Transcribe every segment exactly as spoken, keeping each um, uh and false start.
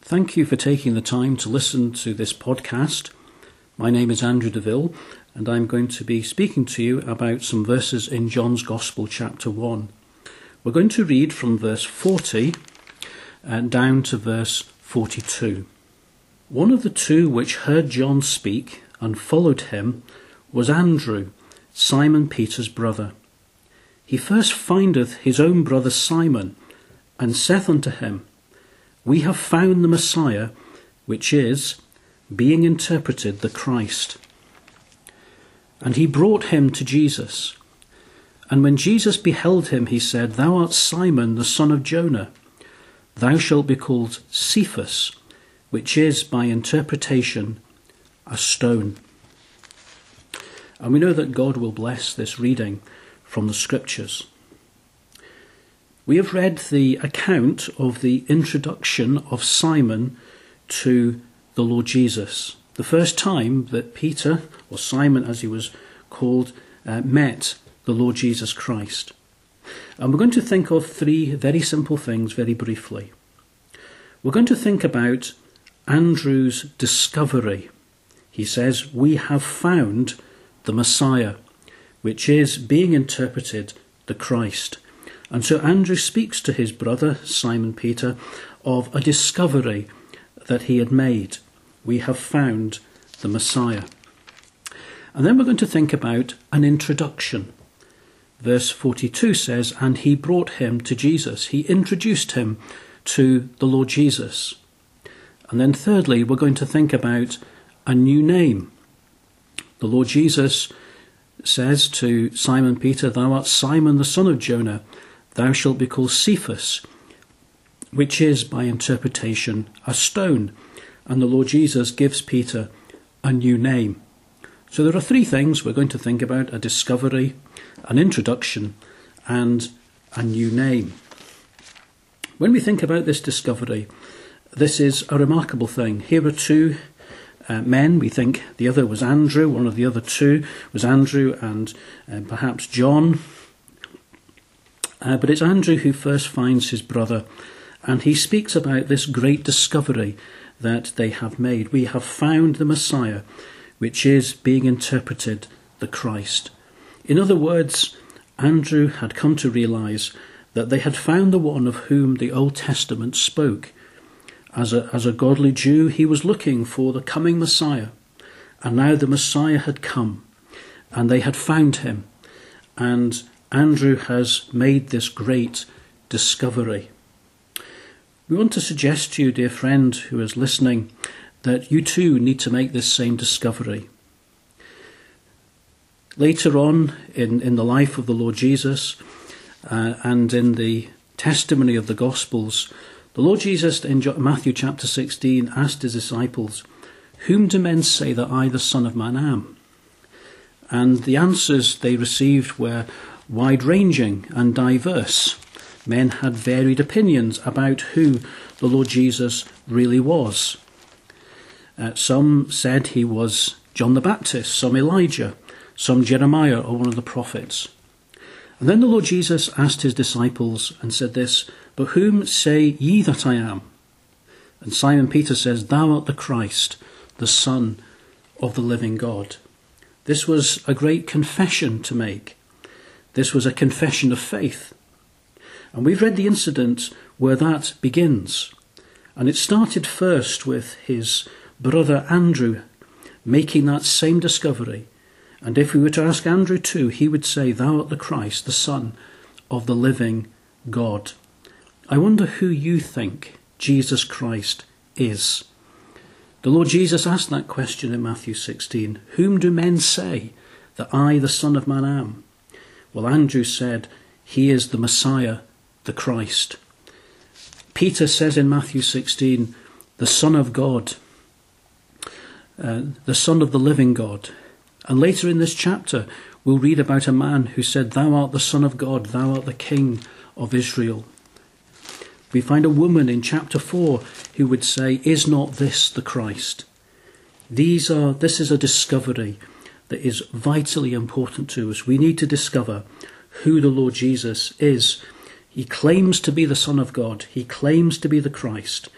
Thank you for taking the time to listen to this podcast. My name is Andrew Deville, and I'm going to be speaking to you about some verses in John's Gospel, chapter one. We're going to read from verse forty and down to verse forty-two. One of the two which heard John speak and followed him was Andrew, Simon Peter's brother. He first findeth his own brother Simon, and saith unto him, We have found the Messiah, which is, being interpreted, the Christ. And he brought him to Jesus. And when Jesus beheld him, he said, Thou art Simon, the son of Jonah. Thou shalt be called Cephas, which is, by interpretation, a stone. And we know that God will bless this reading from the Scriptures. We have read the account of the introduction of Simon to the Lord Jesus. The first time that Peter, or Simon as he was called, uh, met the Lord Jesus Christ. And we're going to think of three very simple things very briefly. We're going to think about Andrew's discovery. He says, We have found the Messiah, which is, being interpreted, the Christ. And so Andrew speaks to his brother, Simon Peter, of a discovery that he had made. We have found the Messiah. And then we're going to think about an introduction. Verse forty-two says, And he brought him to Jesus. He introduced him to the Lord Jesus. And then thirdly, we're going to think about a new name. The Lord Jesus says to Simon Peter, Thou art Simon, the son of Jonah. Thou shalt be called Cephas, which is, by interpretation, a stone. And the Lord Jesus gives Peter a new name. So there are three things we're going to think about: a discovery, an introduction, and a new name. When we think about this discovery, this is a remarkable thing. Here are two uh, men. We think the other was Andrew. One of the other two was Andrew and uh, perhaps John. Uh, but it's Andrew who first finds his brother, and he speaks about this great discovery that they have made. We have found the Messiah, which is, being interpreted, the Christ. In other words, Andrew had come to realise that they had found the one of whom the Old Testament spoke. As a, as a godly Jew, he was looking for the coming Messiah, and now the Messiah had come, and they had found him, and Andrew has made this great discovery. We want to suggest to you, dear friend who is listening, that you too need to make this same discovery. Later on in, in the life of the Lord Jesus uh, and in the testimony of the Gospels, the Lord Jesus in Matthew chapter sixteen asked his disciples, Whom do men say that I, the Son of Man, am? And the answers they received were wide-ranging and diverse. Men had varied opinions about who the Lord Jesus really was. Uh, some said he was John the Baptist, some Elijah, some Jeremiah or one of the prophets. And then the Lord Jesus asked his disciples and said this, But whom say ye that I am? And Simon Peter says, Thou art the Christ, the Son of the living God. This was a great confession to make. This was a confession of faith. And we've read the incident where that begins. And it started first with his brother Andrew making that same discovery. And if we were to ask Andrew too, he would say, Thou art the Christ, the Son of the living God. I wonder who you think Jesus Christ is. The Lord Jesus asked that question in Matthew sixteen. Whom do men say that I, the Son of Man, am? Well, Andrew said, He is the Messiah, the Christ. Peter says in Matthew sixteen, the Son of God, uh, the Son of the living God. And later in this chapter, we'll read about a man who said, Thou art the Son of God, thou art the King of Israel. We find a woman in chapter four who would say, Is not this the Christ? These are, this is a discovery that is vitally important to us. We need to discover who the Lord Jesus is. He claims to be the Son of God. He claims to be the Christ.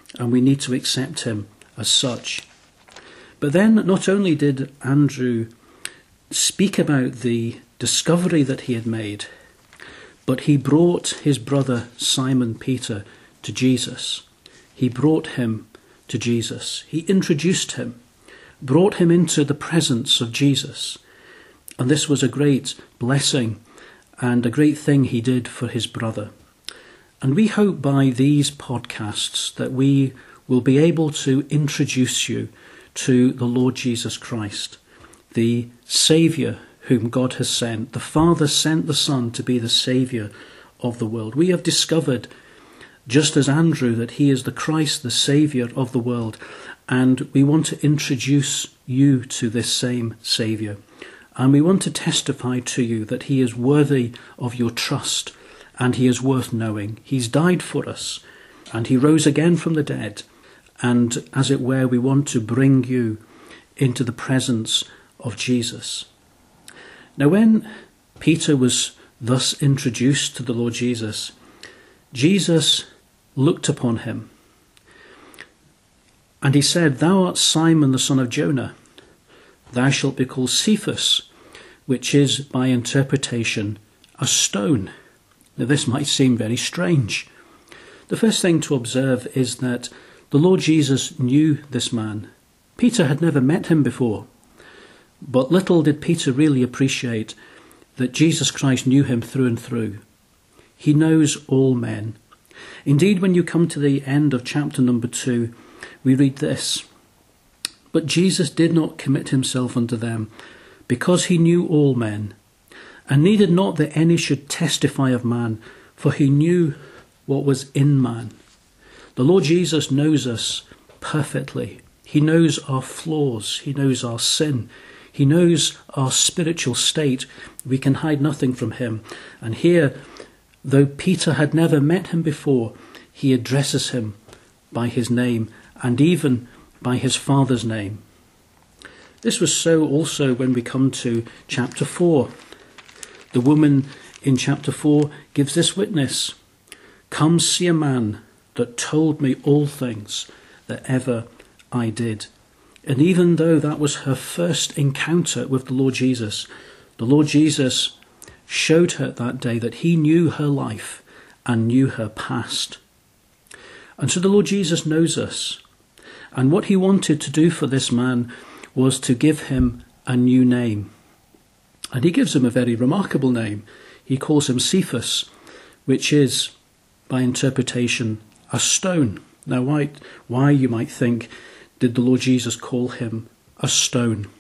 and we need to accept him as such. But then not only did Andrew speak about the discovery that he had made, but he brought his brother Simon Peter to Jesus. He brought him to Jesus. He introduced him, brought him into the presence of Jesus. And this was a great blessing and a great thing he did for his brother. And we hope by these podcasts that we will be able to introduce you to the Lord Jesus Christ, the Saviour whom God has sent. The Father sent the Son to be the Saviour of the world. We have discovered, just as Andrew, that he is the Christ, the Saviour of the world. And we want to introduce you to this same Saviour. And we want to testify to you that he is worthy of your trust and he is worth knowing. He's died for us and he rose again from the dead. And as it were, we want to bring you into the presence of Jesus. Now, when Peter was thus introduced to the Lord Jesus, Jesus looked upon him and he said, "Thou art Simon the son of Jonah. Thou shalt be called Cephas," which is by interpretation a stone. Now this might seem very strange. The first thing to observe is that the Lord Jesus knew this man. Peter had never met him before, but little did Peter really appreciate that Jesus Christ knew him through and through. He knows all men. Indeed, when you come to the end of chapter number two, we read this: "But Jesus did not commit himself unto them, because he knew all men, and needed not that any should testify of man, for he knew what was in man." The Lord Jesus knows us perfectly. He knows our flaws. He knows our sin. He knows our spiritual state. We can hide nothing from him. And here, though Peter had never met him before, he addresses him by his name and even by his Father's name. This was so also when we come to chapter four. The woman in chapter four gives this witness: "Come see a man that told me all things that ever I did." And even though that was her first encounter with the Lord Jesus, the Lord Jesus showed her that day that he knew her life and knew her past. And so the Lord Jesus knows us. And what he wanted to do for this man was to give him a new name. And he gives him a very remarkable name. He calls him Cephas, which is, by interpretation, a stone. Now, why, why, you might think, did the Lord Jesus call him a stone?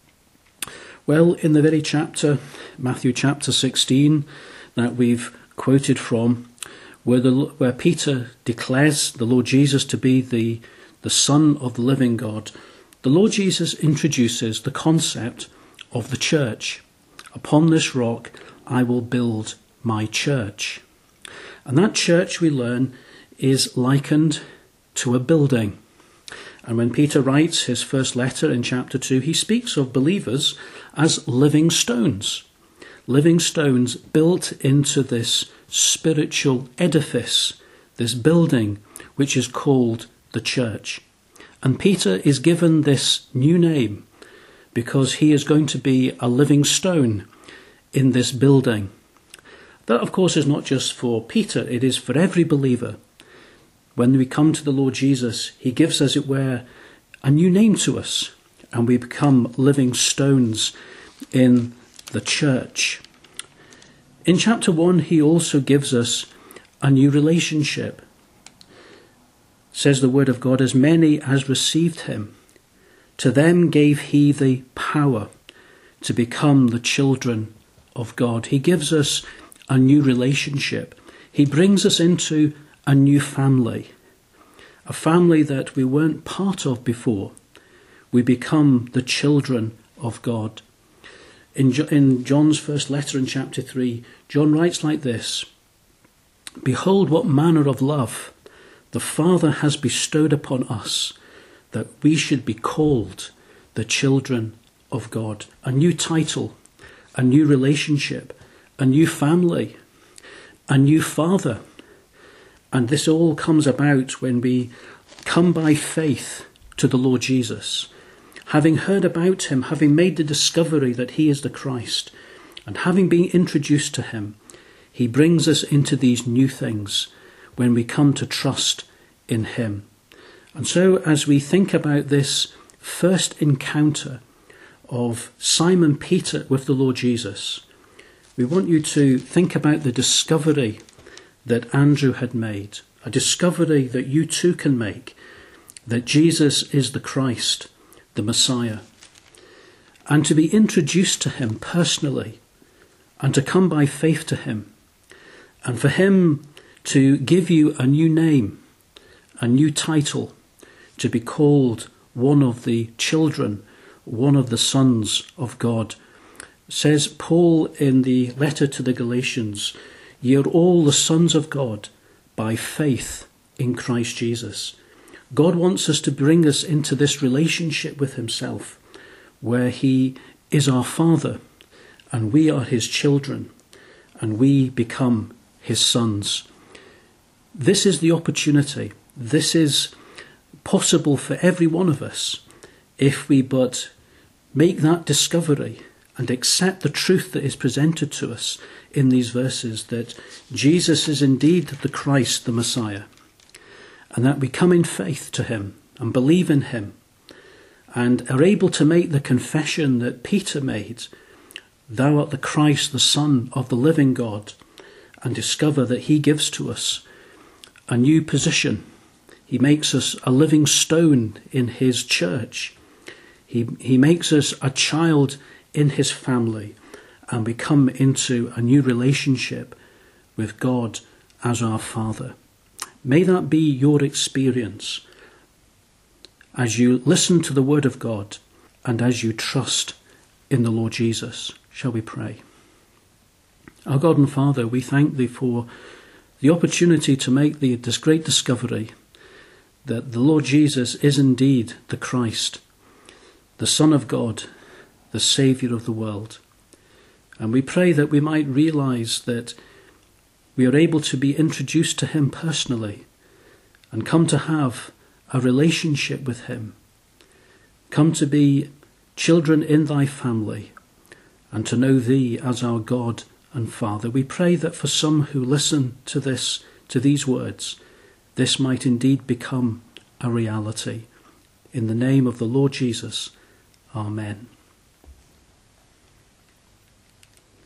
Well, in the very chapter, Matthew chapter sixteen, that we've quoted from, where, the, where Peter declares the Lord Jesus to be the, the Son of the living God, the Lord Jesus introduces the concept of the church. "Upon this rock I will build my church." And that church, we learn, is likened to a building. And when Peter writes his first letter in chapter two, he speaks of believers as living stones. Living stones built into this spiritual edifice, this building, which is called the church. And Peter is given this new name because he is going to be a living stone in this building. That, of course, is not just for Peter, it is for every believer. When we come to the Lord Jesus, he gives, as it were, a new name to us, and we become living stones in the church. In chapter one, he also gives us a new relationship. Says the word of God, "As many as received him, to them gave he the power to become the children of God." He gives us a new relationship. He brings us into a new family, a family that we weren't part of before. We become the children of God. In, jo- in John's first letter in chapter three, John writes like this: "Behold, what manner of love the Father has bestowed upon us, that we should be called the children of God." A new title, a new relationship, a new family, a new Father. And this all comes about when we come by faith to the Lord Jesus, having heard about him, having made the discovery that he is the Christ, and having been introduced to him, he brings us into these new things when we come to trust in him. And so as we think about this first encounter of Simon Peter with the Lord Jesus, we want you to think about the discovery that Andrew had made, a discovery that you too can make, that Jesus is the Christ, the Messiah, and to be introduced to him personally, and to come by faith to him, and for him to give you a new name, a new title, to be called one of the children, one of the sons of God. Says Paul in the letter to the Galatians, "Ye are all the sons of God by faith in Christ Jesus." God wants us to bring us into this relationship with himself, where he is our Father and we are his children and we become his sons. This is the opportunity. This is possible for every one of us if we but make that discovery and accept the truth that is presented to us in these verses, that Jesus is indeed the Christ, the Messiah, and that we come in faith to him and believe in him and are able to make the confession that Peter made, "Thou art the Christ, the Son of the living God," and discover that he gives to us a new position. He makes us a living stone in his church. He, he makes us a child in his family, and we come into a new relationship with God as our Father. May that be your experience as you listen to the word of God and as you trust in the Lord Jesus. Shall we pray? Our God and Father, we thank thee for the opportunity to make the, this great discovery that the Lord Jesus is indeed the Christ, the Son of God, the Saviour of the world. And we pray that we might realise that we are able to be introduced to him personally and come to have a relationship with him, come to be children in thy family, and to know thee as our God and Father. We pray that for some who listen to this, to these words, this might indeed become a reality. In the name of the Lord Jesus, amen.